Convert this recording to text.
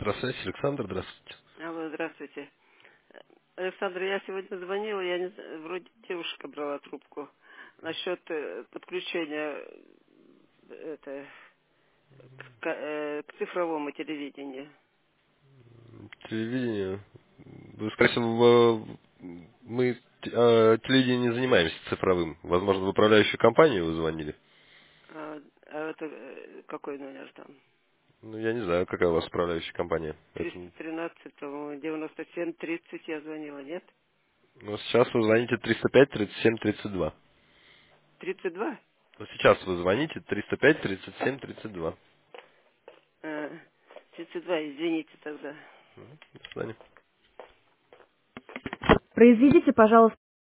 Здравствуйте, Александр, здравствуйте. Алло, здравствуйте. Александр, я сегодня звонила, я не знаю, вроде девушка брала трубку насчет подключения к цифровому телевидению. Телевидение. Вы, скорее всего, мы телевидением не занимаемся цифровым. Возможно, в управляющую компанию вы звонили. А это какой номер там? Ну, я не знаю, какая у вас управляющая компания. Это, 313, по-моему, 97 30 я звонила, нет? ну, сейчас вы звоните 305 37 32. 32? Вот сейчас вы звоните 305 37 32. 32, извините тогда. До свидания. Произведите, пожалуйста,